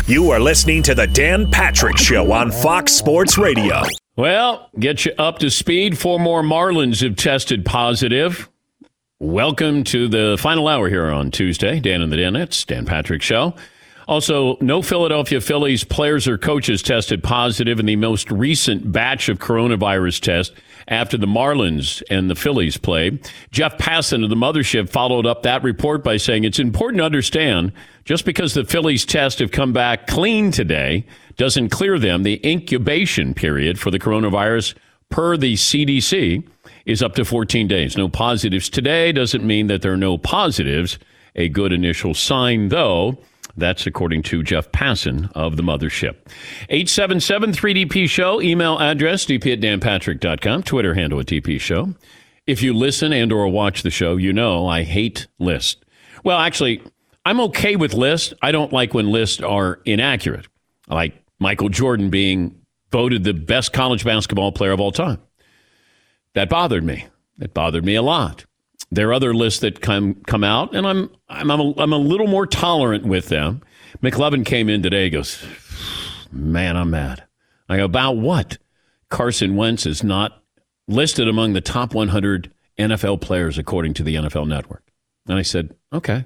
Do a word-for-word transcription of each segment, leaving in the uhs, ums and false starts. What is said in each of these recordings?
You are listening to the Dan Patrick Show on Fox Sports Radio. Well, get you up to speed. Four more Marlins have tested positive. Welcome to the final hour here on Tuesday. Dan and the Danettes, Dan Patrick Show. Also, no Philadelphia Phillies players or coaches tested positive in the most recent batch of coronavirus tests after the Marlins and the Phillies played. Jeff Passan of the Mothership followed up that report by saying it's important to understand just because the Phillies tests have come back clean today doesn't clear them. The incubation period for the coronavirus per the C D C is up to fourteen days. No positives today doesn't mean that there are no positives. A good initial sign, though. That's according to Jeff Passan of the Mothership. eight seven seven three D P Show. Email address d p at dan patrick dot com. Twitter handle at D P Show. If you listen and or watch the show, you know I hate lists. Well, actually, I'm okay with lists. I don't like when lists are inaccurate. I like Michael Jordan being voted the best college basketball player of all time. That bothered me. It bothered me a lot. There are other lists that come come out, and I'm I'm I'm a, I'm a little more tolerant with them. McLovin came in today. He goes, man, I'm mad. I go, about what? Carson Wentz is not listed among the top one hundred N F L players according to the N F L Network. And I said, okay.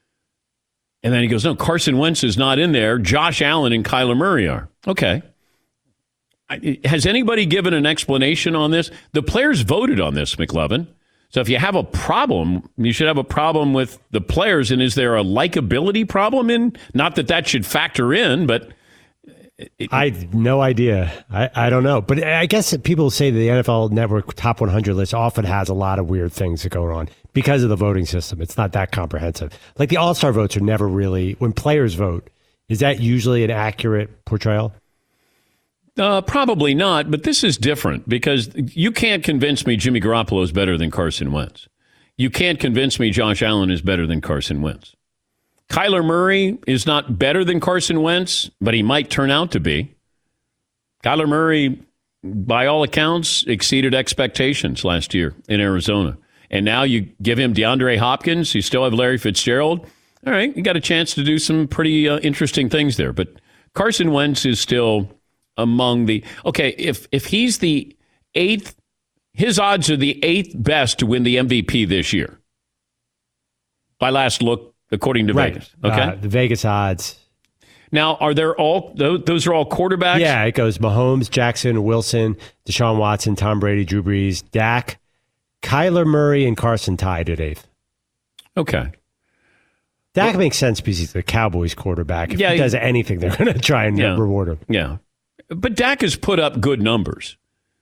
And then he goes, no, Carson Wentz is not in there. Josh Allen and Kyler Murray are. Okay. I, has anybody given an explanation on this? The players voted on this, McLovin. So if you have a problem, you should have a problem with the players. And is there a likability problem in? Not that that should factor in, but it, I have no idea. I, I don't know. But I guess people say the N F L Network Top one hundred list often has a lot of weird things that go on because of the voting system. It's not that comprehensive. Like the All-Star votes are never really, when players vote, is that usually an accurate portrayal? Uh, probably not, but this is different because you can't convince me Jimmy Garoppolo is better than Carson Wentz. You can't convince me Josh Allen is better than Carson Wentz. Kyler Murray is not better than Carson Wentz, but he might turn out to be. Kyler Murray, by all accounts, exceeded expectations last year in Arizona. And now you give him DeAndre Hopkins, you still have Larry Fitzgerald. All right, you got a chance to do some pretty uh, interesting things there. But Carson Wentz is still among the, okay, if if he's the eighth, his odds are the eighth best to win the M V P this year. By last look, according to right. Vegas. Okay. Uh, the Vegas odds. Now, are there all, those are all quarterbacks? Yeah, it goes Mahomes, Jackson, Wilson, Deshaun Watson, Tom Brady, Drew Brees, Dak, Kyler Murray, and Carson tied at eighth. Okay. Dak well, makes sense because he's the Cowboys quarterback. If yeah, he does anything, they're going to try and yeah, reward him. Yeah. But Dak has put up good numbers.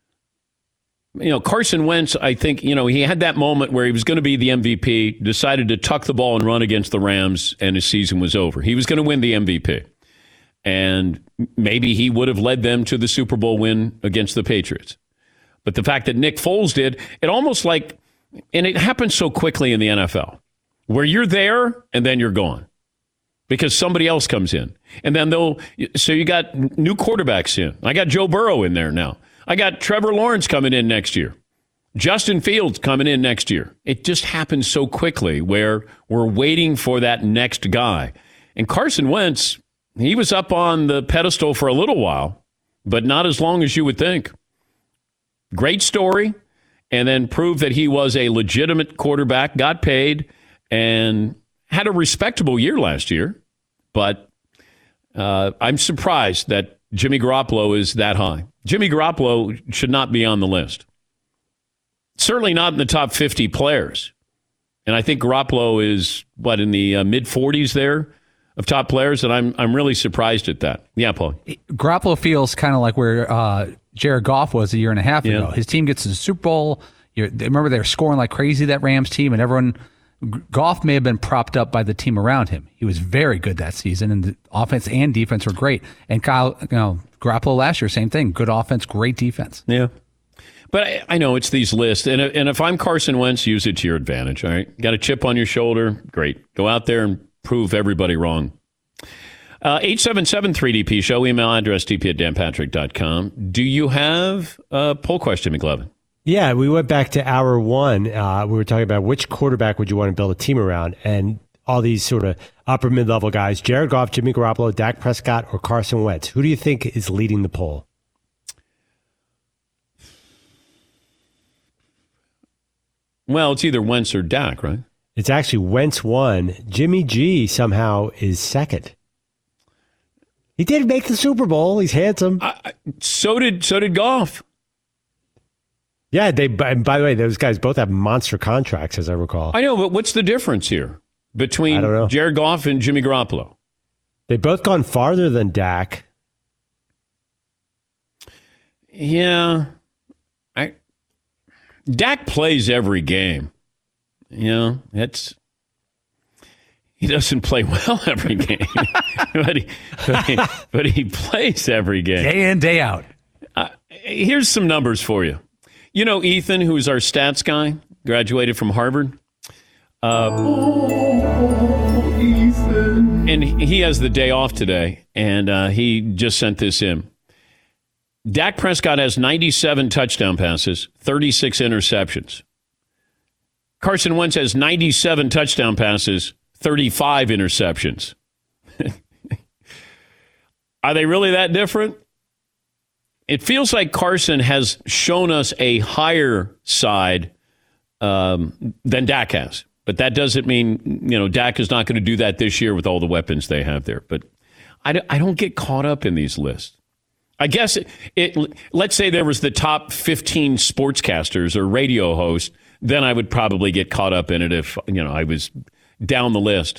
You know, Carson Wentz, I think, you know, he had that moment where he was going to be the M V P, decided to tuck the ball and run against the Rams, and his season was over. He was going to win the M V P. And maybe he would have led them to the Super Bowl win against the Patriots. But the fact that Nick Foles did, it almost like, and it happens so quickly in the N F L, where you're there and then you're gone. Because somebody else comes in. And then they'll, so you got new quarterbacks in. I got Joe Burrow in there now. I got Trevor Lawrence coming in next year. Justin Fields coming in next year. It just happens so quickly where we're waiting for that next guy. And Carson Wentz, he was up on the pedestal for a little while, but not as long as you would think. Great story. And then proved that he was a legitimate quarterback, got paid, and had a respectable year last year, but uh, I'm surprised that Jimmy Garoppolo is that high. Jimmy Garoppolo should not be on the list. Certainly not in the top fifty players. And I think Garoppolo is, what, in the uh, mid-forties there of top players, and I'm I'm really surprised at that. Yeah, Paul. Garoppolo feels kind of like where uh, Jared Goff was a year and a half yeah. ago. His team gets to the Super Bowl. You're, remember, they were scoring like crazy, that Rams team, and everyone... Goff may have been propped up by the team around him. He was very good that season, and the offense and defense were great. And Kyle, you know, Garoppolo last year, same thing. Good offense, great defense. Yeah. But I, I know it's these lists, and, and if I'm Carson Wentz, use it to your advantage, all right? Got a chip on your shoulder? Great. Go out there and prove everybody wrong. Uh, eight seven seven three D P Show, email address d p at dan patrick dot com. Do you have a poll question, McLovin? Yeah, we went back to hour one. Uh, we were talking about which quarterback would you want to build a team around, and all these sort of upper mid-level guys, Jared Goff, Jimmy Garoppolo, Dak Prescott, or Carson Wentz. Who do you think is leading the poll? Well, it's either Wentz or Dak, right? It's actually Wentz one. Jimmy G somehow is second. He did make the Super Bowl. He's handsome. I, so did so did Goff. Yeah, they. And by the way, those guys both have monster contracts, as I recall. I know, but what's the difference here between Jared Goff and Jimmy Garoppolo? They've both gone farther than Dak. Yeah, I. Dak plays every game. You know, it's. He doesn't play well every game, but, he, but, he, but he plays every game. Day in, day out. Uh, here's some numbers for you. You know Ethan, who's our stats guy, graduated from Harvard. Uh, oh, Ethan. And he has the day off today, and uh, he just sent this in. Dak Prescott has ninety-seven touchdown passes, thirty-six interceptions. Carson Wentz has ninety-seven touchdown passes, thirty-five interceptions. Are they really that different? It feels like Carson has shown us a higher side um, than Dak has. But that doesn't mean, you know, Dak is not going to do that this year with all the weapons they have there. But I, I don't get caught up in these lists. I guess it, it. Let's say there was the top fifteen sportscasters or radio hosts, then I would probably get caught up in it if, you know, I was down the list.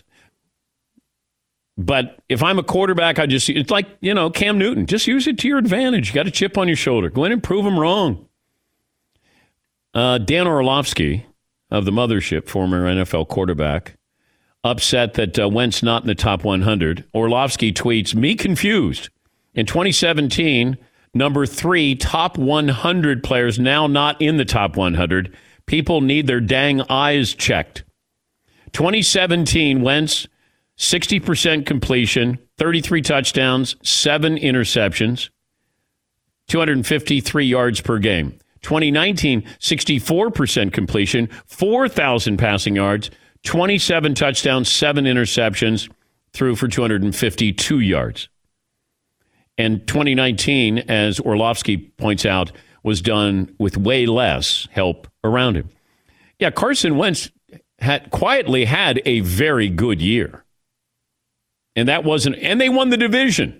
But if I'm a quarterback, I just, it's like, you know, Cam Newton, just use it to your advantage. You got a chip on your shoulder. Go in and prove them wrong. Uh, Dan Orlovsky of the Mothership, former N F L quarterback, upset that uh, Wentz not in the top one hundred. Orlovsky tweets, me confused. In twenty seventeen, number three top one hundred players now not in the top one hundred. People need their dang eyes checked. twenty seventeen, Wentz, sixty percent completion, thirty-three touchdowns, seven interceptions, two hundred fifty-three yards per game. twenty nineteen, sixty-four percent completion, four thousand passing yards, twenty-seven touchdowns, seven interceptions, threw for two hundred fifty-two yards. And twenty nineteen, as Orlovsky points out, was done with way less help around him. Yeah, Carson Wentz had quietly had a very good year. And that wasn't, and they won the division.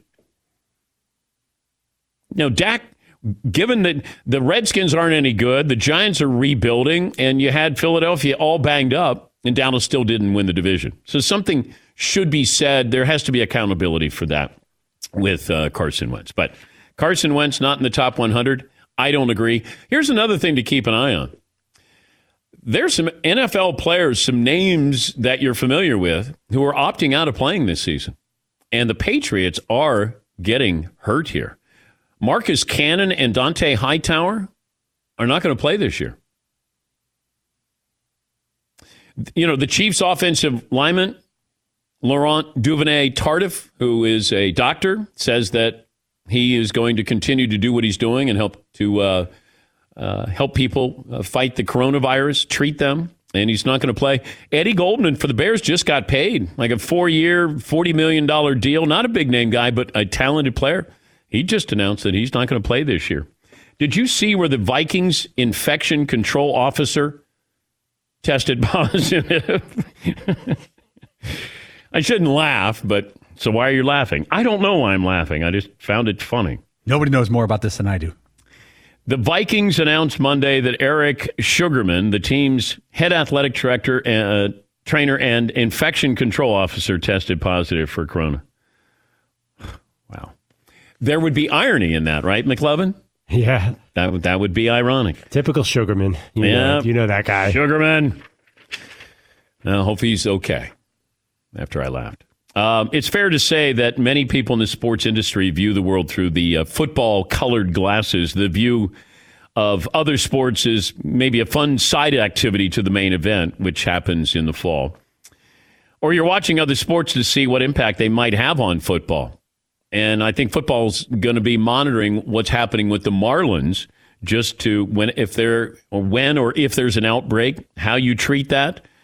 Now, Dak, given that the Redskins aren't any good, the Giants are rebuilding, and you had Philadelphia all banged up, and Dallas still didn't win the division. So something should be said. There has to be accountability for that with uh, Carson Wentz. But Carson Wentz not in the top one hundred. I don't agree. Here's another thing to keep an eye on. There's some N F L players, some names that you're familiar with, who are opting out of playing this season. And the Patriots are getting hurt here. Marcus Cannon and Dante Hightower are not going to play this year. You know, the Chiefs' offensive lineman, Laurent Duvernay-Tardif, who is a doctor, says that he is going to continue to do what he's doing and help to uh, uh, help people uh, fight the coronavirus, treat them, and he's not going to play. Eddie Goldman for the Bears just got paid, like a four-year, forty million dollars deal. Not a big-name guy, but a talented player. He just announced that he's not going to play this year. Did you see where the Vikings infection control officer tested positive? I shouldn't laugh, but so why are you laughing? I don't know why I'm laughing. I just found it funny. Nobody knows more about this than I do. The Vikings announced Monday that Eric Sugarman, the team's head athletic director, uh, trainer, and infection control officer, tested positive for corona. Wow. There would be irony in that, right, McLovin? Yeah. That would, that would be ironic. Typical Sugarman. You yeah. know, you know that guy. Sugarman. Now, hope he's okay after I laughed. Um, it's fair to say that many people in the sports industry view the world through the uh, football-colored glasses. The view of other sports is maybe a fun side activity to the main event, which happens in the fall. Or you're watching other sports to see what impact they might have on football. And I think football's going to be monitoring what's happening with the Marlins, just to when if there or when or if there's an outbreak, how you treat that.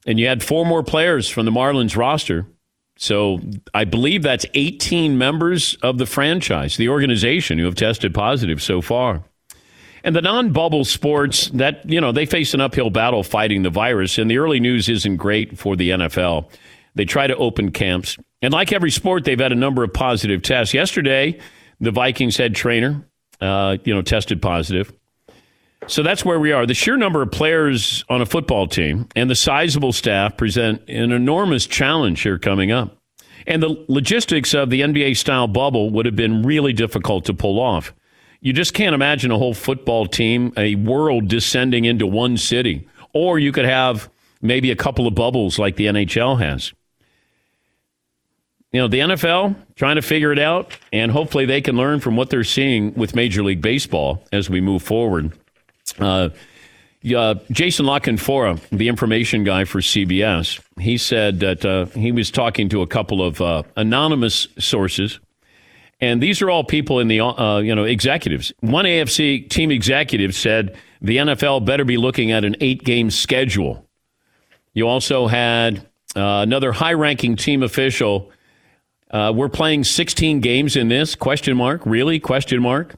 And you had four more players from the Marlins roster. So I believe that's eighteen members of the franchise, the organization, who have tested positive so far. And the non-bubble sports, that, you know, they face an uphill battle fighting the virus, and the early news isn't great for the N F L. They try to open camps. And like every sport, they've had a number of positive tests. Yesterday, the Vikings head trainer, uh, you know, tested positive. So that's where we are. The sheer number of players on a football team and the sizable staff present an enormous challenge here coming up. And the logistics of the N B A-style bubble would have been really difficult to pull off. You just can't imagine a whole football team, a world descending into one city. Or you could have maybe a couple of bubbles like the N H L has. You know, the N F L trying to figure it out, and hopefully they can learn from what they're seeing with Major League Baseball as we move forward. Uh, uh, Jason La Canfora, the information guy for C B S, he said that uh, he was talking to a couple of uh, anonymous sources, and these are all people in the uh, you know executives. One A F C team executive said the N F L better be looking at an eight-game schedule. You also had uh, another high-ranking team official. Uh, we're playing sixteen games in this? Question mark. Really? Question mark.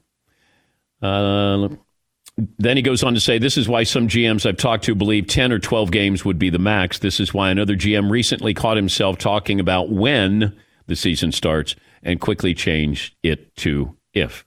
Uh, then he goes on to say, this is why some G Ms I've talked to believe ten or twelve games would be the max. This is why another G M recently caught himself talking about when the season starts and quickly changed it to if.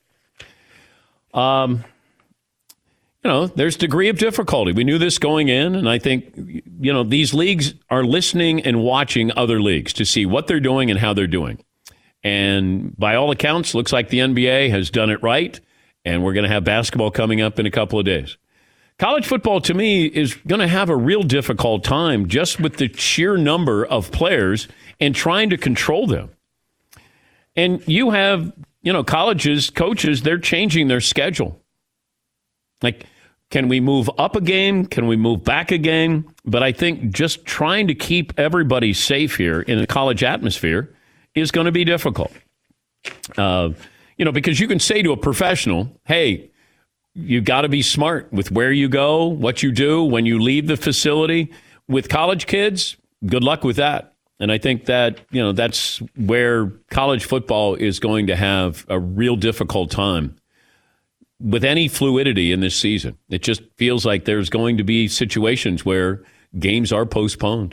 Um, you know, there's degree of difficulty. We knew this going in, and I think, you know, these leagues are listening and watching other leagues to see what they're doing and how they're doing. And by all accounts, looks like the N B A has done it right, and we're going to have basketball coming up in a couple of days. College football, to me, is going to have a real difficult time just with the sheer number of players and trying to control them. And you have, you know, colleges, coaches, they're changing their schedule. Like, can we move up a game? Can we move back a game? But I think just trying to keep everybody safe here in the college atmosphere is going to be difficult. Uh, you know, because you can say to a professional, hey, you got to be smart with where you go, what you do when you leave the facility. With college kids, good luck with that. And I think that, you know, that's where college football is going to have a real difficult time with any fluidity in this season. It just feels like there's going to be situations where games are postponed,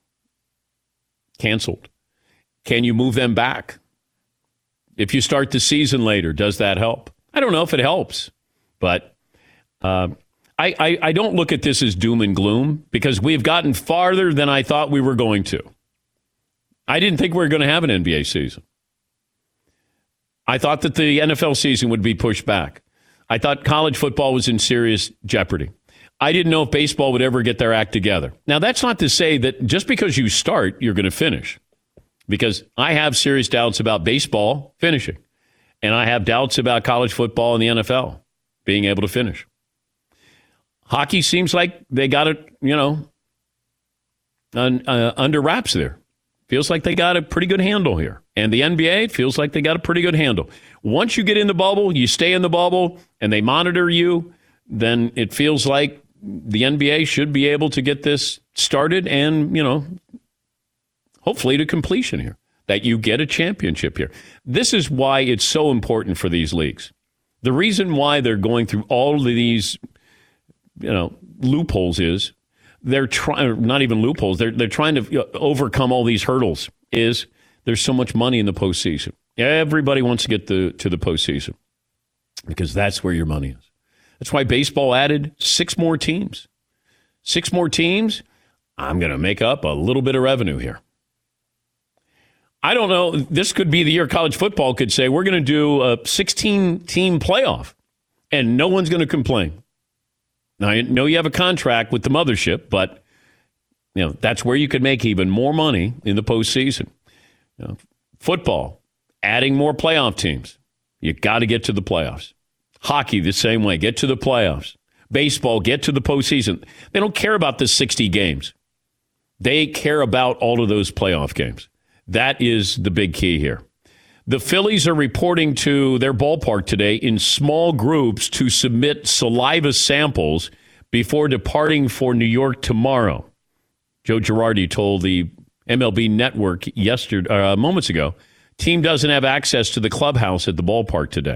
canceled. Can you move them back? If you start the season later, does that help? I don't know if it helps, but uh, I, I, I don't look at this as doom and gloom because we've gotten farther than I thought we were going to. I didn't think we were going to have an N B A season. I thought that the N F L season would be pushed back. I thought college football was in serious jeopardy. I didn't know if baseball would ever get their act together. Now, that's not to say that just because you start, you're going to finish. Because I have serious doubts about baseball finishing. And I have doubts about college football and the N F L being able to finish. Hockey seems like they got it, you know, un, uh, under wraps there. Feels like they got a pretty good handle here. And the N B A feels like they got a pretty good handle. Once you get in the bubble, you stay in the bubble, and they monitor you, then it feels like the N B A should be able to get this started and, you know, hopefully to completion here, that you get a championship here. This is why it's so important for these leagues. The reason why they're going through all of these, you know, loopholes is they're trying, not even loopholes, they're, they're trying to overcome all these hurdles, is there's so much money in the postseason. Everybody wants to get the, to the postseason because that's where your money is. That's why baseball added six more teams. Six more teams, I'm going to make up a little bit of revenue here. I don't know. This could be the year college football could say, we're going to do a sixteen-team playoff, and no one's going to complain. Now, I know you have a contract with the mothership, but you know that's where you could make even more money in the postseason. You know, football, adding more playoff teams. You got to get to the playoffs. Hockey, the same way. Get to the playoffs. Baseball, get to the postseason. They don't care about the sixty games. They care about all of those playoff games. That is the big key here. The Phillies are reporting to their ballpark today in small groups to submit saliva samples before departing for New York tomorrow. Joe Girardi told the M L B Network yesterday, uh, moments ago, team doesn't have access to the clubhouse at the ballpark today.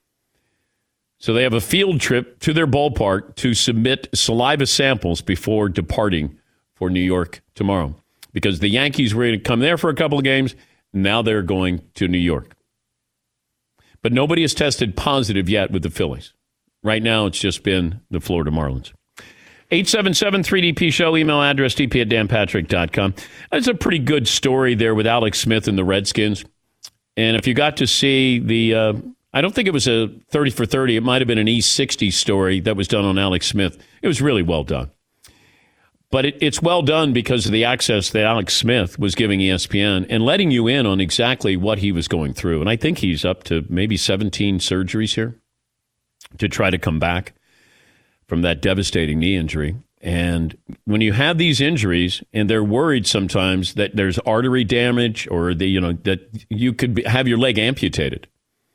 So they have a field trip to their ballpark to submit saliva samples before departing for New York tomorrow. Because the Yankees were going to come there for a couple of games. Now they're going to New York. But nobody has tested positive yet with the Phillies. Right now, it's just been the Florida Marlins. eight seven seven three D P show, email address d p at dan patrick dot com. That's a pretty good story there with Alex Smith and the Redskins. And if you got to see the, uh, I don't think it was a thirty for thirty. It might have been an E sixty story that was done on Alex Smith. It was really well done. But it, it's well done because of the access that Alex Smith was giving E S P N and letting you in on exactly what he was going through. And I think he's up to maybe seventeen surgeries here to try to come back from that devastating knee injury. And when you have these injuries and they're worried sometimes that there's artery damage or the, you know, that you could be, have your leg amputated.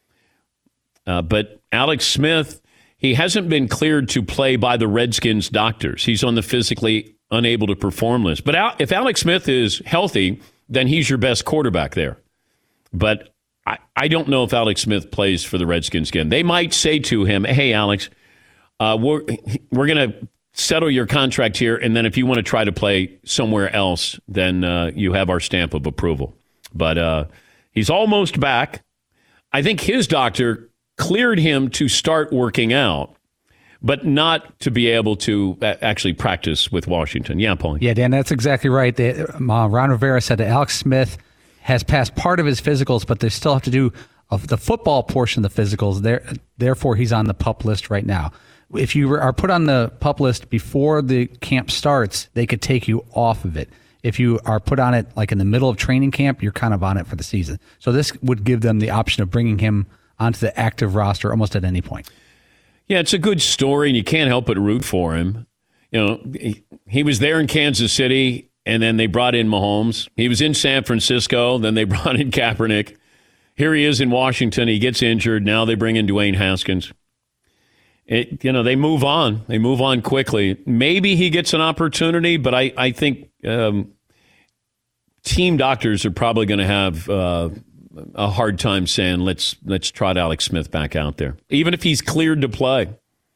Uh, but Alex Smith, he hasn't been cleared to play by the Redskins doctors. He's on the physically unable to perform list. But Al- if Alex Smith is healthy, then he's your best quarterback there. But I, I don't know if Alex Smith plays for the Redskins again. They might say to him, hey, Alex, uh, we're, we're going to settle your contract here, and then if you want to try to play somewhere else, then uh, you have our stamp of approval. But uh, he's almost back. I think his doctor cleared him to start working out, but not to be able to actually practice with Washington. Yeah, Paulie. Yeah, Dan, that's exactly right. They, uh, Ron Rivera said that Alex Smith has passed part of his physicals, but they still have to do uh, the football portion of the physicals. There, therefore, he's on the PUP list right now. If you are put on the PUP list before the camp starts, they could take you off of it. If you are put on it like in the middle of training camp, you're kind of on it for the season. So this would give them the option of bringing him onto the active roster almost at any point. Yeah, it's a good story, and you can't help but root for him. You know, he, he was there in Kansas City, and then they brought in Mahomes. He was in San Francisco, then they brought in Kaepernick. Here he is in Washington. He gets injured. Now they bring in Dwayne Haskins. It, you know, they move on. They move on quickly. Maybe he gets an opportunity, but I, I think um, team doctors are probably going to have uh, a hard time saying, let's let's trot Alex Smith back out there. Even if he's cleared to play.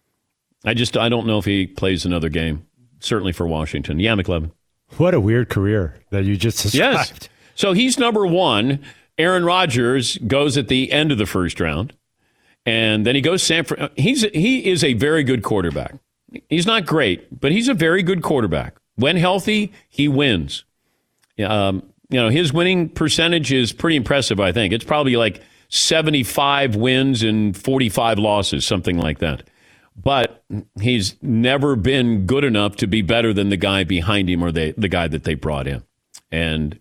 I just I don't know if he plays another game, certainly for Washington. Yeah, McLevin. What a weird career that you just described. Yes. So he's number one. Aaron Rodgers goes at the end of the first round. And then he goes San Fran. He's he is a very good quarterback. He's not great, but he's a very good quarterback. When healthy, he wins. Um, you know, his winning percentage is pretty impressive, I think. It's probably like seventy-five wins and forty-five losses, something like that. But he's never been good enough to be better than the guy behind him or the, the guy that they brought in. And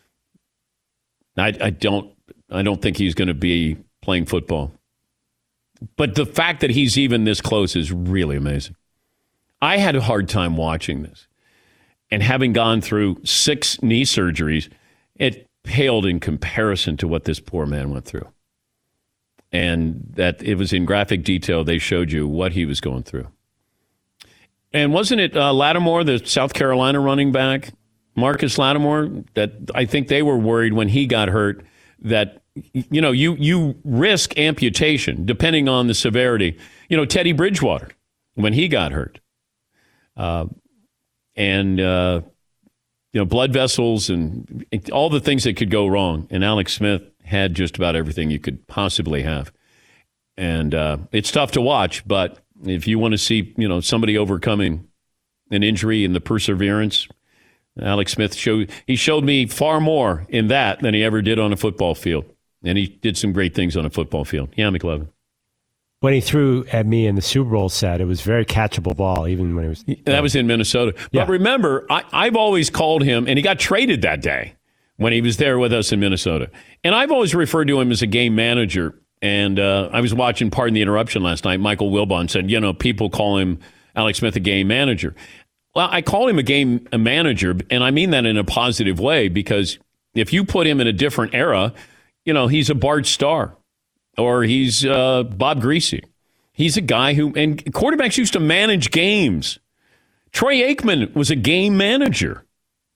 I, I don't I don't think he's going to be playing football. But the fact that he's even this close is really amazing. I had a hard time watching this. And having gone through six knee surgeries, it paled in comparison to what this poor man went through. And that it was in graphic detail. They showed you what he was going through. And wasn't it uh, Lattimore, the South Carolina running back, Marcus Lattimore, that I think they were worried when he got hurt that, you know, you you risk amputation depending on the severity. You know, Teddy Bridgewater, when he got hurt. Uh, and, uh, you know, blood vessels and all the things that could go wrong. And Alex Smith had just about everything you could possibly have. And uh, it's tough to watch, but if you want to see, you know, somebody overcoming an injury and the perseverance, Alex Smith showed, he showed me far more in that than he ever did on a football field. And he did some great things on a football field. Yeah, McLevin. When he threw at me in the Super Bowl set, it was very catchable ball, even when it was... That was in Minnesota. Yeah. But remember, I, I've always called him, and he got traded that day when he was there with us in Minnesota. And I've always referred to him as a game manager. And uh, I was watching Pardon the Interruption last night. Michael Wilbon said, you know, people call him, Alex Smith, a game manager. Well, I call him a game a manager, and I mean that in a positive way, because if you put him in a different era, you know, he's a Bart Starr or he's uh, Bob Greasy. He's a guy who, and quarterbacks used to manage games. Troy Aikman was a game manager.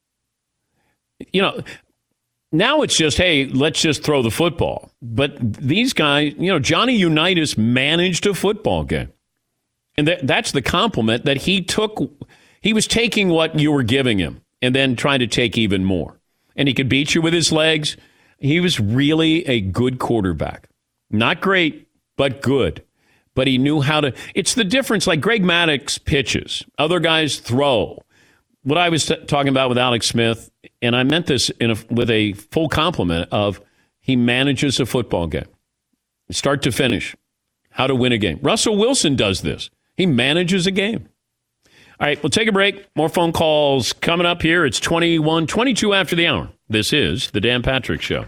you know, now it's just, hey, let's just throw the football. But these guys, you know, Johnny Unitas managed a football game. And that, that's the compliment that he took. He was taking what you were giving him and then trying to take even more. And he could beat you with his legs. He was really a good quarterback. Not great, but good. But he knew how to. It's the difference. Like Greg Maddux pitches. Other guys throw. What I was t- talking about with Alex Smith, and I meant this in a, with a full compliment of he manages a football game. Start to finish. How to win a game. Russell Wilson does this. He manages a game. All right, we'll take a break. More phone calls coming up here. It's twenty-one, twenty-two after the hour. This is the Dan Patrick Show.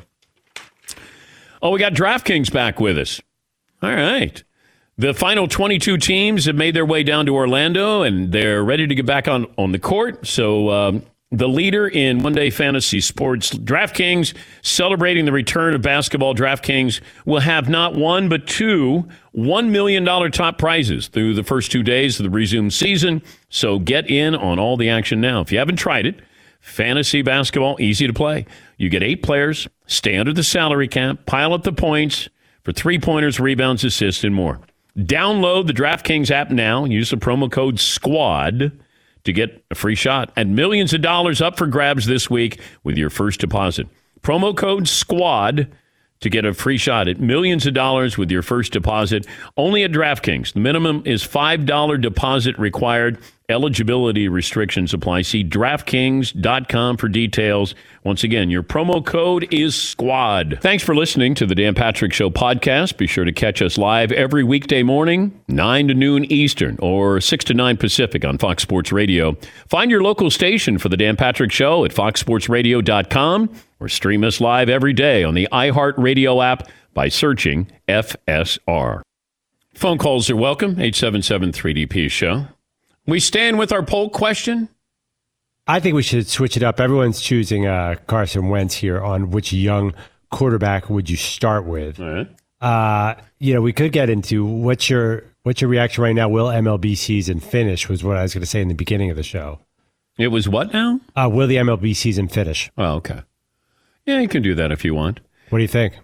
Oh, we got DraftKings back with us. All right. The final twenty-two teams have made their way down to Orlando, and they're ready to get back on, on the court. So um, the leader in one-day fantasy sports, DraftKings, celebrating the return of basketball. DraftKings will have not one but two one million dollars top prizes through the first two days of the resumed season. So get in on all the action now. If you haven't tried it, fantasy basketball, easy to play. You get eight players, stay under the salary cap, pile up the points for three-pointers, rebounds, assists, and more. Download the DraftKings app now and use the promo code SQUAD to get a free shot and millions of dollars up for grabs this week with your first deposit. Promo code SQUAD to get a free shot at millions of dollars with your first deposit. Only at DraftKings. The minimum is five dollars deposit required. Eligibility restrictions apply. See DraftKings dot com for details. Once again, your promo code is SQUAD. Thanks for listening to the Dan Patrick Show podcast. Be sure to catch us live every weekday morning, nine to noon Eastern or six to nine Pacific on Fox Sports Radio. Find your local station for the Dan Patrick Show at fox sports radio dot com or stream us live every day on the iHeartRadio app by searching F S R. Phone calls are welcome, eight seven seven three D P show. We stand with our poll question? I think we should switch it up. Everyone's choosing uh, Carson Wentz here on which young quarterback would you start with. All right. Uh, you know, we could get into what's your what's your reaction right now? Will M L B season finish? Was what I was going to say in the beginning of the show. It was what now? Uh, will the M L B season finish? Oh, okay. Yeah, you can do that if you want. What do you think?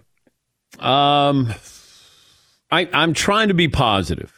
Um, I, I'm trying to be positive.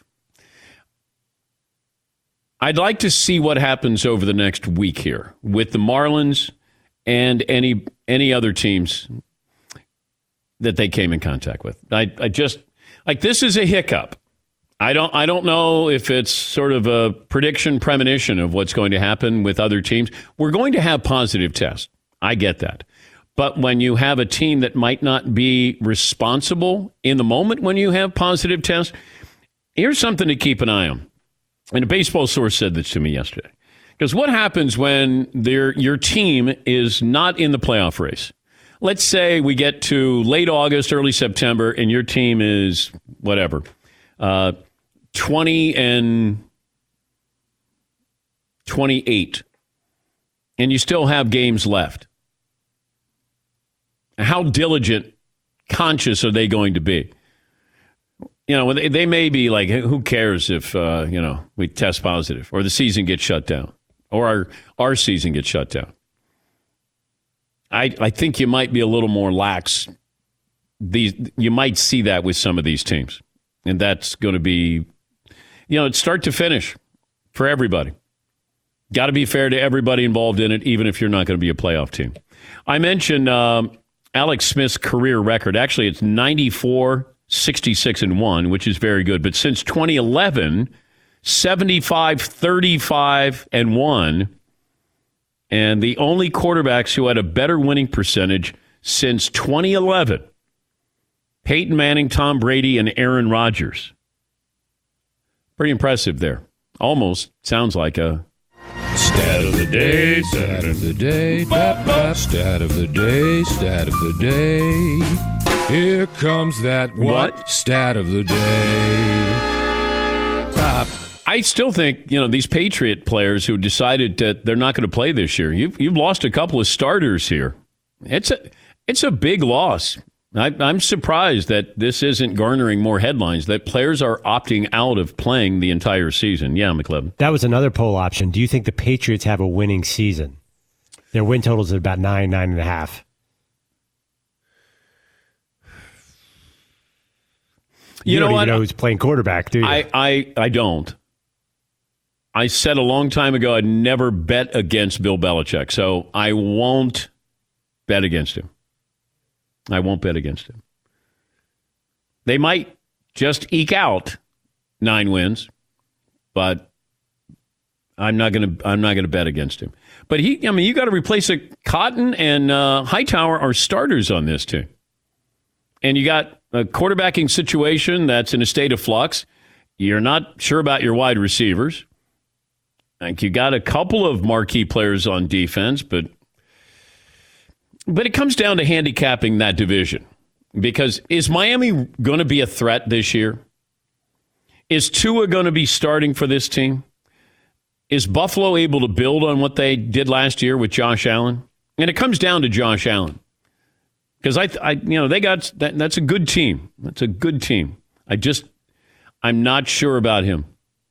I'd like to see what happens over the next week here with the Marlins and any any other teams that they came in contact with. I, I just like this is a hiccup. I don't I don't know if it's sort of a prediction, premonition of what's going to happen with other teams. We're going to have positive tests. I get that. But when you have a team that might not be responsible in the moment when you have positive tests, here's something to keep an eye on. And a baseball source said this to me yesterday. Because what happens when your team is not in the playoff race? Let's say we get to late August, early September, and your team is, whatever, uh, twenty and twenty-eight, and you still have games left. How diligent, conscious are they going to be? You know, they, they may be like, who cares if, uh, you know, we test positive or the season gets shut down or our, our season gets shut down. I, I think you might be a little more lax. These, you might see that with some of these teams. And that's going to be, you know, it's start to finish for everybody. Got to be fair to everybody involved in it, even if you're not going to be a playoff team. I mentioned um, Alex Smith's career record. Actually, it's ninety-four, sixty-six and one, which is very good. But since twenty eleven, seventy-five, thirty-five and one. And the only quarterbacks who had a better winning percentage since twenty eleven, Peyton Manning, Tom Brady, and Aaron Rodgers. Pretty impressive there. Almost sounds like a stat of the day, stat of the day, da, da, stat of the day, stat of the day. Here comes that what? what? Stat of the day. Uh, I still think, you know, these Patriot players who decided that they're not going to play this year, you've, you've lost a couple of starters here. It's a, it's a big loss. I, I'm surprised that this isn't garnering more headlines, that players are opting out of playing the entire season. Yeah, McLevin. That was another poll option. Do you think the Patriots have a winning season? Their win totals at about nine, nine and a half. You, you know don't what? even know who's playing quarterback, do you? I, I, I don't. I said a long time ago I'd never bet against Bill Belichick, so I won't bet against him. I won't bet against him. They might just eke out nine wins, but I'm not going to. I'm not going to bet against him. But he, I mean, you got to replace a Cotton and uh, Hightower are starters on this team, and you got a quarterbacking situation that's in a state of flux. You're not sure about your wide receivers. Like you got a couple of marquee players on defense, but but it comes down to handicapping that division. Because is Miami going to be a threat this year? Is Tua going to be starting for this team? Is Buffalo able to build on what they did last year with Josh Allen? And it comes down to Josh Allen. Because I, I, you know, they got that, that's a good team. That's a good team. I just, I'm not sure about him.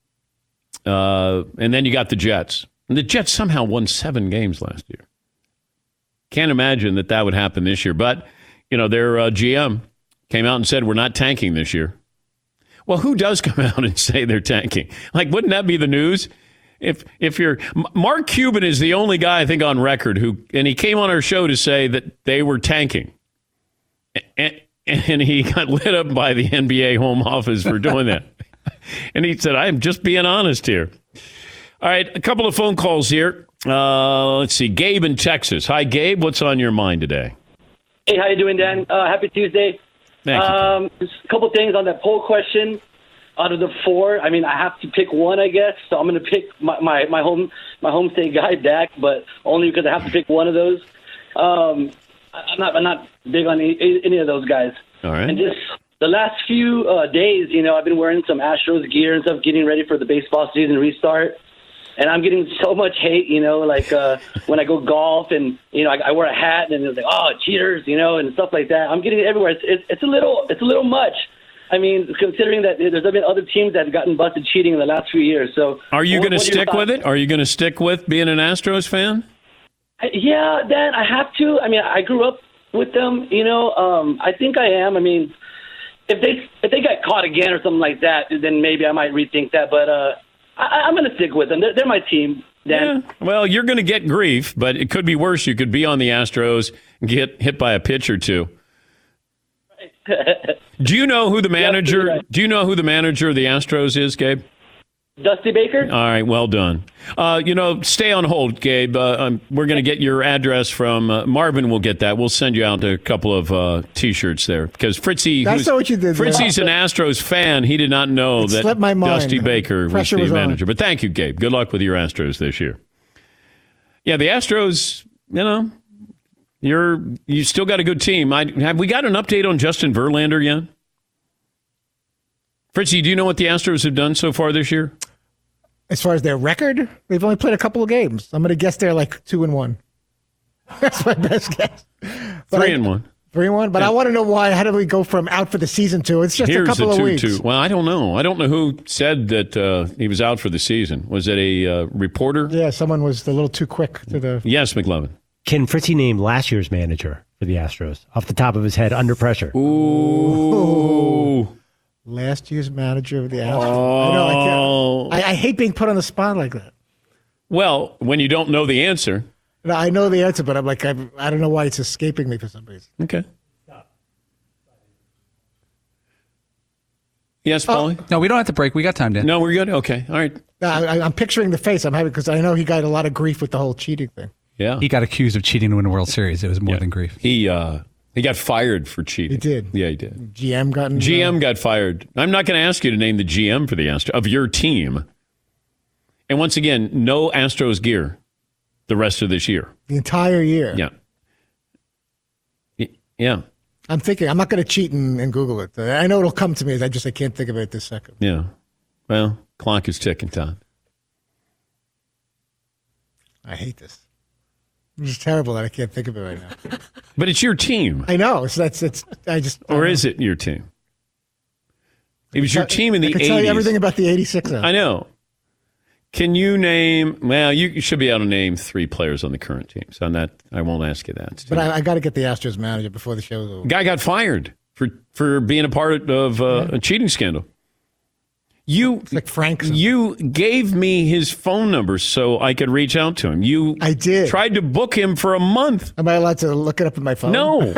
Uh, and then you got the Jets. And the Jets somehow won seven games last year. Can't imagine that that would happen this year. But, you know, their uh, G M came out and said, we're not tanking this year. Well, who does come out and say they're tanking? Like, wouldn't that be the news? If if you're Mark Cuban is the only guy I think on record who, and he came on our show to say that they were tanking. And, and he got lit up by the N B A home office for doing that. And he said, I'm just being honest here. All right, a couple of phone calls here. Uh, let's see. Gabe in Texas. Hi, Gabe. What's on your mind today? Hey, how you doing, Dan? Uh, happy Tuesday. Thank um, you. Just a couple things on that poll question. Out of the four, I mean, I have to pick one, I guess. So I'm going to pick my, my, my home my home state guy, Dak, but only because I have to pick one of those. Um, I'm not I'm not big on any, any of those guys. All right. And just the last few uh, days, you know, I've been wearing some Astros gear and stuff, getting ready for the baseball season restart. And I'm getting so much hate, you know, like uh, when I go golf and, you know, I, I wear a hat and it's like, oh, cheaters, you know, and stuff like that. I'm getting it everywhere. It's, it's, it's a little it's a little much. I mean, considering that there's been other teams that have gotten busted cheating in the last few years. So, are you going to stick are with it? Are you going to stick with being an Astros fan? Yeah, Dan, I have to. I mean, I grew up with them, you know. Um, I think I am. I mean, if they if they got caught again or something like that, then maybe I might rethink that. But uh, I, I'm going to stick with them. They're, they're my team, Dan. Yeah. Well, you're going to get grief, but it could be worse. You could be on the Astros and get hit by a pitch or two. Do you know who the manager? Yeah, right. Do you know who the manager of the Astros is, Gabe? Dusty Baker. All right, well done. Uh, you know, stay on hold, Gabe. Uh, um, we're going to get your address from uh, Marvin. Will get that. We'll send you out a couple of uh, T-shirts there because Fritzy. That's not what you did. Fritzy's an Astros fan. He did not know it that slipped my mind. Dusty Baker Pressure was the was manager. on. But thank you, Gabe. Good luck with your Astros this year. Yeah, the Astros. You know. You're you still got a good team. I, have we got an update on Justin Verlander yet? Fritzy, do you know what the Astros have done so far this year? As far as their record, they've only played a couple of games. I'm going to guess they're like two and one. That's my best guess. But Three I, and one. Three and one. But Yeah. I want to know why. How do we go from out for the season to it's just Here's a couple a of two, weeks? two. Well, I don't know. I don't know who said that uh, he was out for the season. Was it a uh, reporter? Yeah, someone was a little too quick to the. Yes, McLovin. Can Fritzy name last year's manager for the Astros off the top of his head under pressure? Ooh. Last year's manager of the Astros. Oh. I know. I, can't, I, I hate being put on the spot like that. Well, when you don't know the answer. No, I know the answer, but I'm like, I, I don't know why it's escaping me for some reason. Okay. Yes, Paulie? No, we don't have to break. We got time, Dan. No, we're good? Okay. All right. No, I, I'm picturing the face I'm having because I know he got a lot of grief with the whole cheating thing. Yeah. He got accused of cheating to win a World Series. It was more Yeah. than grief. He uh, he got fired for cheating. He did. Yeah, he did. G M got in, G M uh, got fired. I'm not going to ask you to name the G M for the Astros of your team. And once again, no Astros gear the rest of this year. the entire year. Yeah. Y- Yeah. I'm thinking I'm not going to cheat and, and Google it. I know it'll come to me. I just I can't think of it this second. Yeah. Well, clock is ticking, Todd. I hate this. It's terrible that I can't think of it right now. But it's your team. I know. So that's it's. I just. Or I is it your team? It was your team in the I can eighties. tell you everything about the eighty-six. I know. Can you name? Well, you should be able to name three players on the current team. So on that, I won't ask you that. But I, I got to get the Astros manager before the show's over. Guy got fired for for being a part of uh, yeah. a cheating scandal. You it's like Frank. You gave me his phone number so I could reach out to him. You I did. Tried to book him for a month. Am I allowed to look it up in my phone? No.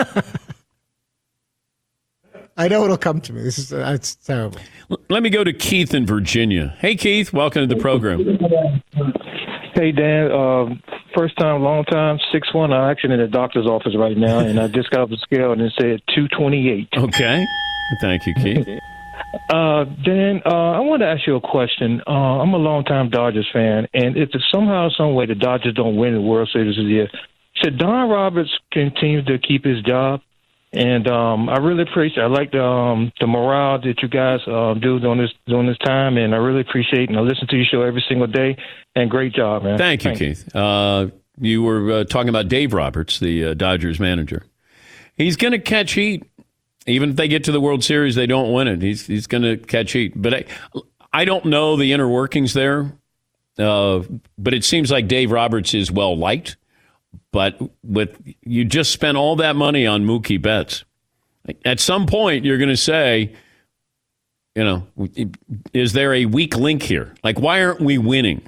I know it'll come to me. This is uh, it's terrible. Let me go to Keith in Virginia. Hey, Keith, welcome to the program. Hey, Dan. Uh, first time, long time, six one. I'm actually in the doctor's office right now, and I just got off the scale and it said two twenty-eight. Okay. Thank you, Keith. Uh, Dan, uh, I want to ask you a question. Uh, I'm a longtime Dodgers fan, and if somehow, some way, the Dodgers don't win the World Series this year, should Don Roberts continue to keep his job? And um, I really appreciate. I like the um, the morale that you guys uh, do during this during this time, and I really appreciate. And I listen to your show every single day. And great job, man. Thank you, Thanks. Keith. Uh, you were uh, talking about Dave Roberts, the uh, Dodgers manager. He's going to catch heat, even if they get to the World Series, they don't win it. He's he's going to catch heat. But I, I don't know the inner workings there. Uh, but it seems like Dave Roberts is well liked. But with you just spent all that money on Mookie Betts. At some point, you're going to say, you know, is there a weak link here? Like, why aren't we winning?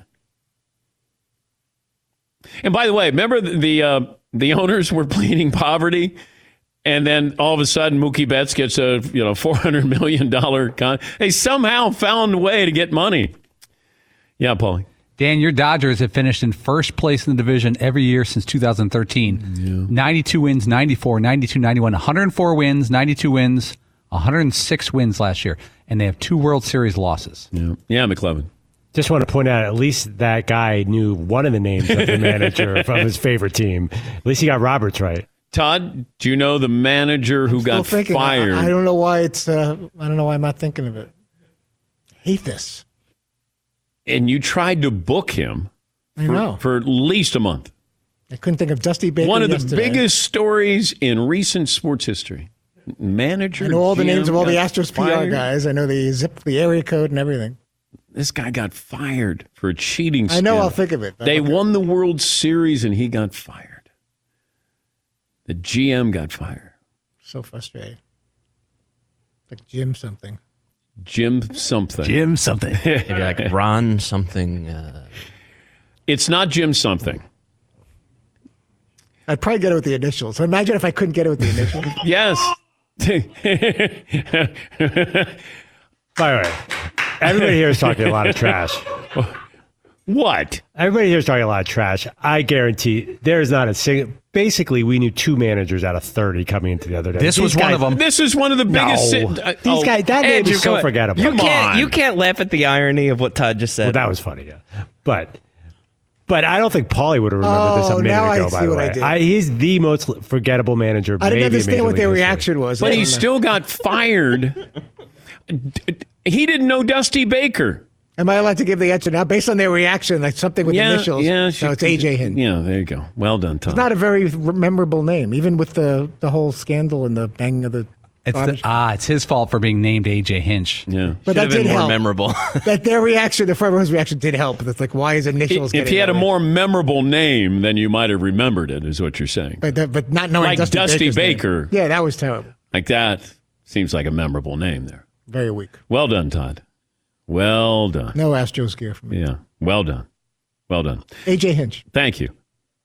And by the way, remember the the, uh, the owners were pleading poverty, and then all of a sudden Mookie Betts gets a you know four hundred million dollars con. They somehow found a way to get money. Yeah, Paulie. Dan, your Dodgers have finished in first place in the division every year since two thousand thirteen. Yeah. ninety-two wins, ninety-four, ninety-two, ninety-one, one hundred four wins, ninety-two wins, one hundred six wins last year. And they have two World Series losses. Yeah, yeah, McLevin. Just want to point out, at least that guy knew one of the names of the manager from his favorite team. At least he got Roberts right. Todd, do you know the manager who got thinking, fired? I, I don't know why it's. Uh, I don't know why I'm not thinking of it. I hate this. And you tried to book him for, I know. for at least a month. I couldn't think of Dusty Baker. One of yesterday. the biggest stories in recent sports history. Manager. I know all the G M names of all the got Astros P R fired. guys. I know the zip, the area code, and everything. This guy got fired for a cheating I know. scandal. I'll think of it. They okay. won the World Series and he got fired. The G M got fired. So frustrating. Like Jim something. Jim something. Jim something. Maybe like Ron something. Uh... It's not Jim something. I'd probably get it with the initials. So imagine if I couldn't get it with the initials. Yes. By the way, everybody here is talking a lot of trash. What? Everybody here is talking a lot of trash. I guarantee there is not a single. Basically, we knew two managers out of thirty coming into the other day. This These was guys, one of them. This is one of the biggest. No. si- uh, These oh, guys, that name Andrew, is so come on. forgettable. You Come can't, on. you can't laugh at the irony of what Todd just said. Well, that was funny, yeah. But but I don't think Paulie would have remembered this a Oh, minute now I ago, see by the what I way. did. I, he's the most forgettable manager. I didn't maybe in understand Major what League their history. reaction was. But I he don't know. still got fired. He didn't know Dusty Baker. Am I allowed to give the answer now? Based on their reaction, like something with Yeah, initials. yeah. So it's A J Hinch. Yeah, there you go. Well done, Tom. It's not a very memorable name, even with the, the whole scandal and the banging of the. It's the, garbage. ah, it's his fault for being named A J Hinch. Yeah. But Should that have been did more help. memorable. That their reaction, the everyone's reaction did help. It's like, why is initials? If getting he had a out of it? more memorable name, then you might have remembered it, is what you're saying. but, that- but not knowing Like Dusty, Dusty Baker's name. Baker. Yeah, that was terrible. Like that seems like a memorable name there. Very weak. Well done, Todd. Well done. No Astros gear for me. Yeah. Well done. Well done. A J Hinch. Thank you.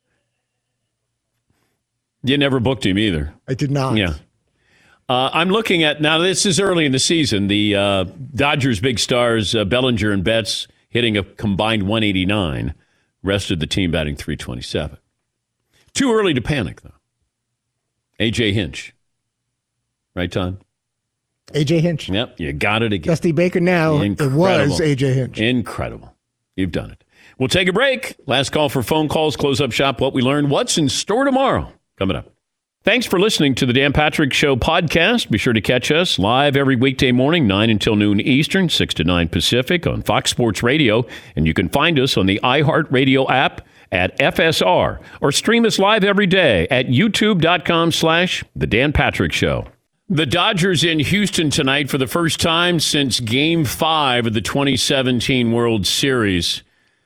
You never booked him either. I did not. Yeah. Uh, I'm looking at, now this is early in the season, the uh, Dodgers big stars, uh, Bellinger and Betts, hitting a combined one eighty-nine. Rest of the team batting three twenty-seven. Too early to panic, though. A J Hinch. Right, Todd? A J Hinch. Yep, you got it again. Dusty Baker now. Incredible. It was A J Hinch. Incredible. You've done it. We'll take a break. Last call for phone calls, close up shop, what we learned, what's in store tomorrow. Coming up. Thanks for listening to the Dan Patrick Show podcast. Be sure to catch us live every weekday morning, nine until noon Eastern, six to nine Pacific on Fox Sports Radio. And you can find us on the iHeartRadio app at F S R or stream us live every day at youtube.com slash The Dan Patrick Show. The Dodgers in Houston tonight for the first time since Game five of the twenty seventeen World Series.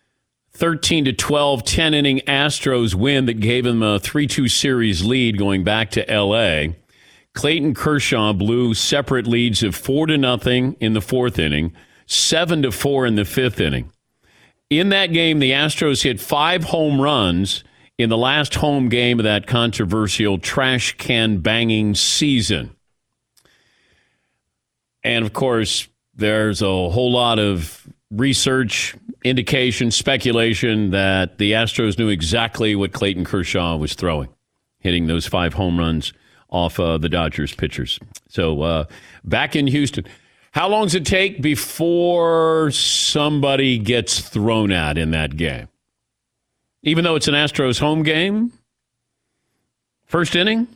thirteen to twelve, ten-inning Astros win that gave them a three two series lead going back to L A. Clayton Kershaw blew separate leads of four to nothing in the fourth inning, seven to four in the fifth inning. In that game, the Astros hit five home runs in the last home game of that controversial trash can banging season. And, of course, there's a whole lot of research, indication, speculation that the Astros knew exactly what Clayton Kershaw was throwing, hitting those five home runs off uh, the Dodgers pitchers. So uh, back in Houston, how long does it take before somebody gets thrown at in that game? Even though it's an Astros home game, first inning?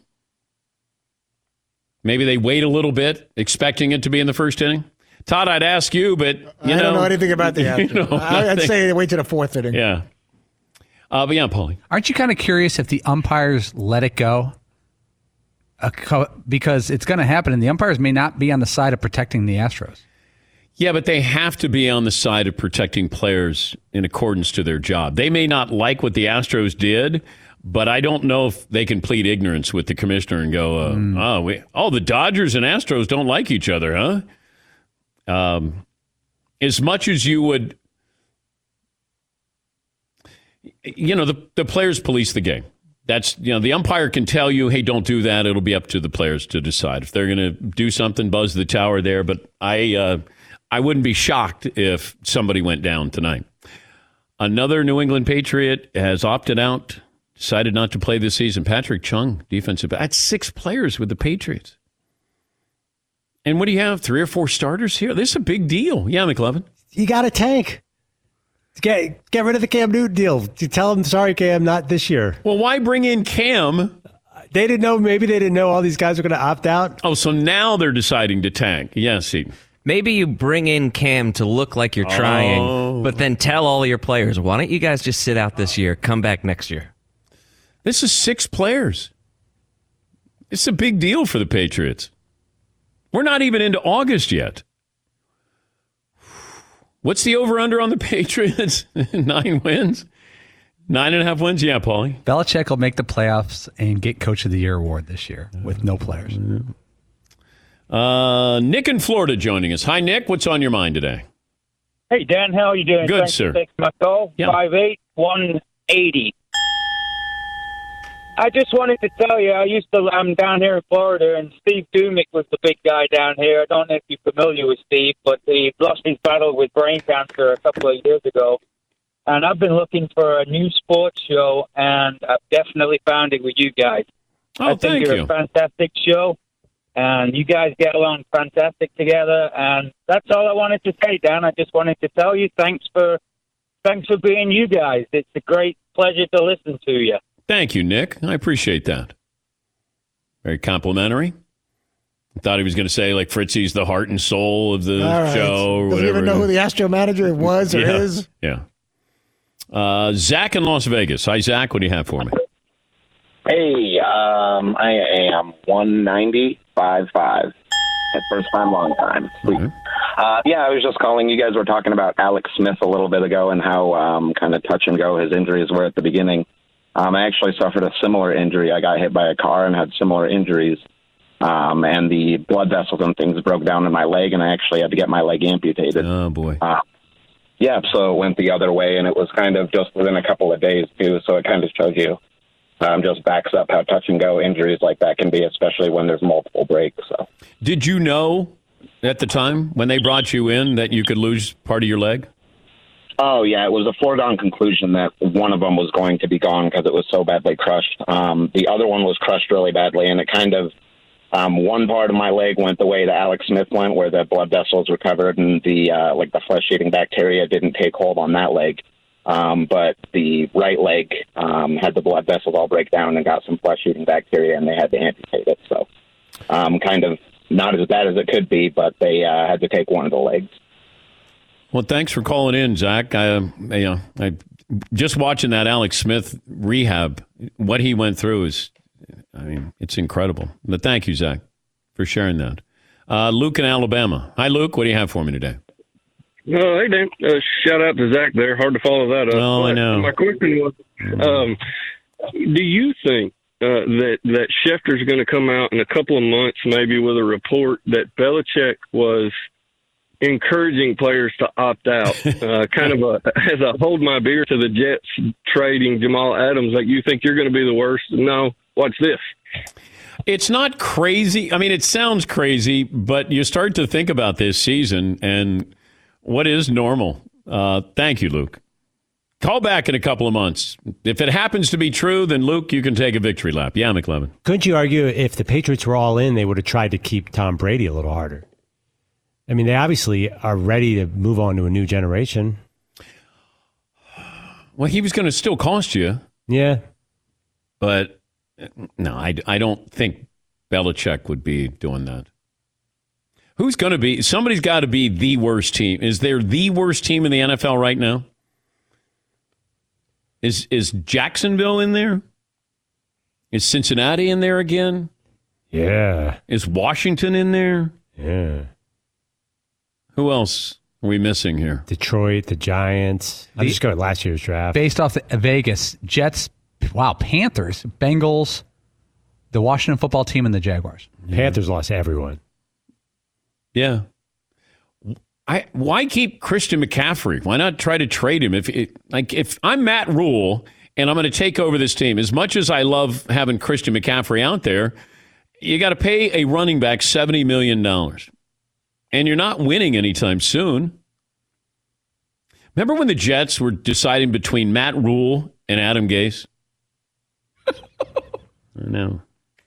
Maybe they wait a little bit, expecting it to be in the first inning. Todd, I'd ask you, but you I know, don't know anything about the Astros. You know, I'd say they wait to the fourth inning. Yeah. Uh, but yeah, Paulie. Aren't you kind of curious if the umpires let it go? Uh, co- because it's going to happen, and the umpires may not be on the side of protecting the Astros. Yeah, but they have to be on the side of protecting players in accordance to their job. They may not like what the Astros did, but I don't know if they can plead ignorance with the commissioner and go, uh, mm. oh, we, oh, the Dodgers and Astros don't like each other, huh? Um, as much as you would, you know, the, the players police the game. That's, you know, the umpire can tell you, hey, don't do that. It'll be up to the players to decide. If they're going to do something, buzz the tower there. But I uh, I wouldn't be shocked if somebody went down tonight. Another New England Patriot has opted out, decided not to play this season. Patrick Chung, defensive. That's six players with the Patriots. And what do you have? Three or four starters here? This is a big deal. Yeah, McLovin. You got a tank. Get get rid of the Cam Newton deal. You tell them, sorry, Cam, not this year. Well, why bring in Cam? They didn't know. Maybe they didn't know all these guys were going to opt out. Oh, so now they're deciding to tank. Yes, he. Maybe you bring in Cam to look like you're trying, oh. but then tell all your players, why don't you guys just sit out this year, come back next year? This is six players. It's a big deal for the Patriots. We're not even into August yet. What's the over-under on the Patriots? Nine wins? Nine and a half wins? Yeah, Paulie. Belichick will make the playoffs and get Coach of the Year award this year with no players. Uh, Nick in Florida joining us. Hi, Nick. What's on your mind today? Hey, Dan. How are you doing? Good, Thanks sir. for taking my call. Yeah. five eight, one eighty. I just wanted to tell you, I used to, I'm down here in Florida, and Steve Dumick was the big guy down here. I don't know if you're familiar with Steve, but he lost his battle with brain cancer a couple of years ago. And I've been looking for a new sports show, and I've definitely found it with you guys. Oh, I think thank you're you. a fantastic show, and you guys get along fantastic together. And that's all I wanted to say, Dan. I just wanted to tell you thanks for thanks for being you guys. It's a great pleasure to listen to you. Thank you, Nick. I appreciate that. Very complimentary. I thought he was going to say, like, Fritzy's the heart and soul of the All right. show or Doesn't whatever. even know who the Astro manager was or yeah. is. Yeah. Uh, Zach in Las Vegas. Hi, Zach. What do you have for me? Hey, um, I am one ninety, five five. At first time, long time. Sweet. Okay. Uh, yeah, I was just calling. You guys were talking about Alex Smith a little bit ago and how um, kind of touch and go his injuries were at the beginning. Um, I actually suffered a similar injury. I got hit by a car and had similar injuries. Um, and the blood vessels and things broke down in my leg, and I actually had to get my leg amputated. Oh, boy. Uh, yeah, so it went the other way, and it was kind of just within a couple of days, too. So it kind of shows you, um, just backs up how touch and go injuries like that can be, especially when there's multiple breaks. So, did you know at the time when they brought you in that you could lose part of your leg? Oh, yeah, it was a foregone conclusion that one of them was going to be gone because it was so badly crushed. Um, the other one was crushed really badly, and it kind of, um, one part of my leg went the way that Alex Smith went, where the blood vessels recovered and the, uh, like the flesh-eating bacteria didn't take hold on that leg. Um, but the right leg um, had the blood vessels all break down and got some flesh-eating bacteria, and they had to amputate it. So um, kind of not as bad as it could be, but they uh, had to take one of the legs. Well, thanks for calling in, Zach. I, uh, you know, I just watching that Alex Smith rehab, what he went through is, I mean, it's incredible. But thank you, Zach, for sharing that. Uh, Luke in Alabama. Hi, Luke. What do you have for me today? Oh, hey, Dan. Uh, shout out to Zach there. Hard to follow that up. Oh, I know. My question was, um, do you think uh, that, that Schefter's going to come out in a couple of months maybe with a report that Belichick was encouraging players to opt out, uh, kind of a, as a hold my beer to the Jets trading Jamal Adams? Like, you think you're going to be the worst? No, watch this. It's not crazy. I mean, it sounds crazy, but you start to think about this season and what is normal. Uh, thank you, Luke. Call back in a couple of months. If it happens to be true, then, Luke, you can take a victory lap. Yeah, McLevin. Couldn't you argue if the Patriots were all in, they would have tried to keep Tom Brady a little harder? I mean, they obviously are ready to move on to a new generation. Well, he was going to still cost you. Yeah. But, no, I, I don't think Belichick would be doing that. Who's going to be? Somebody's got to be the worst team. Is there the worst team in the N F L right now? Is is Jacksonville in there? Is Cincinnati in there again? Yeah. Is Washington in there? Yeah. Who else are we missing here? Detroit, the Giants. I'm The- just going with last year's draft. Based off the Vegas, Jets, wow, Panthers, Bengals, the Washington football team, and the Jaguars. Panthers lost everyone. Yeah. I, why keep Christian McCaffrey? Why not try to trade him? If it, like if I'm Matt Rule and I'm going to take over this team, as much as I love having Christian McCaffrey out there, you got to pay a running back seventy million dollars. And you're not winning anytime soon. Remember when the Jets were deciding between Matt Rule and Adam Gase? I know.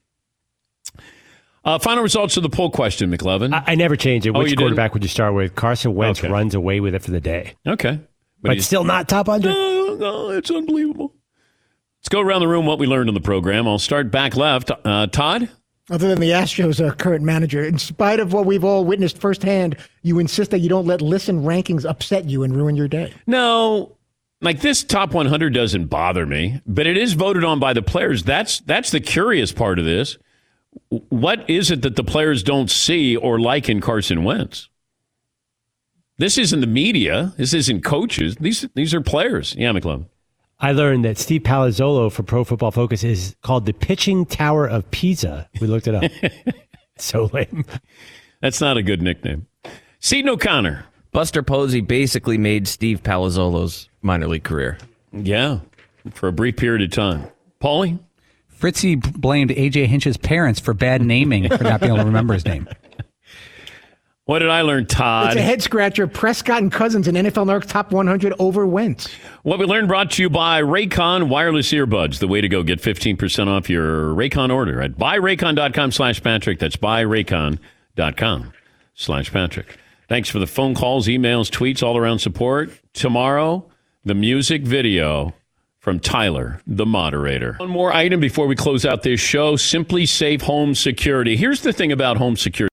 Uh, final results of the poll question, McLevin. I, I never change it. Oh, Which you quarterback didn't? would you start with? Carson Wentz Okay. runs away with it for the day. Okay. But, he's- still not top one hundred. No, no, it's unbelievable. Let's go around the room what we learned on the program. I'll start back left. Uh, Todd? Other than the Astros' uh, current manager, in spite of what we've all witnessed firsthand, you insist that you don't let listen rankings upset you and ruin your day. No, like this top one hundred doesn't bother me, but it is voted on by the players. That's that's the curious part of this. What is it that the players don't see or like in Carson Wentz? This isn't the media. This isn't coaches. These these are players. Yeah, McLeod. I learned that Steve Palazzolo for Pro Football Focus is called the pitching tower of Pisa. We looked it up. So lame. That's not a good nickname. Seton O'Connor. Buster Posey basically made Steve Palazzolo's minor league career. Yeah, for a brief period of time. Paulie? Fritzy blamed A J Hinch's parents for bad naming for not being able to remember his name. What did I learn, Todd? It's a head scratcher. Prescott and Cousins in N F L Network top one hundred over Wentz. What we learned brought to you by Raycon wireless earbuds. The way to go. Get fifteen percent off your Raycon order at buyraycon.com slash Patrick. That's buyraycon.com slash Patrick. Thanks for the phone calls, emails, tweets, all around support. Tomorrow, the music video from Tyler, the moderator. One more item before we close out this show. Simply Safe Home Security. Here's the thing about home security.